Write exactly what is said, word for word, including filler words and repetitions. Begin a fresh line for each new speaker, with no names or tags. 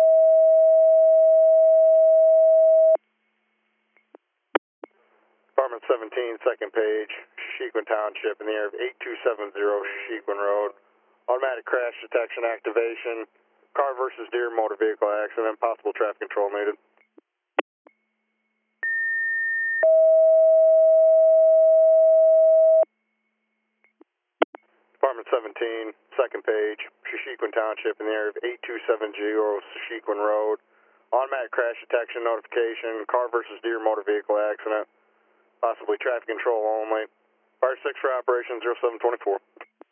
Department seventeen, second page, Shashequin Township, in the area of eight two seven zero Shashequin Road. Automatic crash detection activation, car versus deer motor vehicle accident, possible traffic control needed. Department seventeen, second page, Shashequin Township, in the area of eight two seven zero Shashequin Road. Automatic crash detection notification, car versus deer motor vehicle accident, possibly traffic control only. Fire six for operation zero seven twenty-four.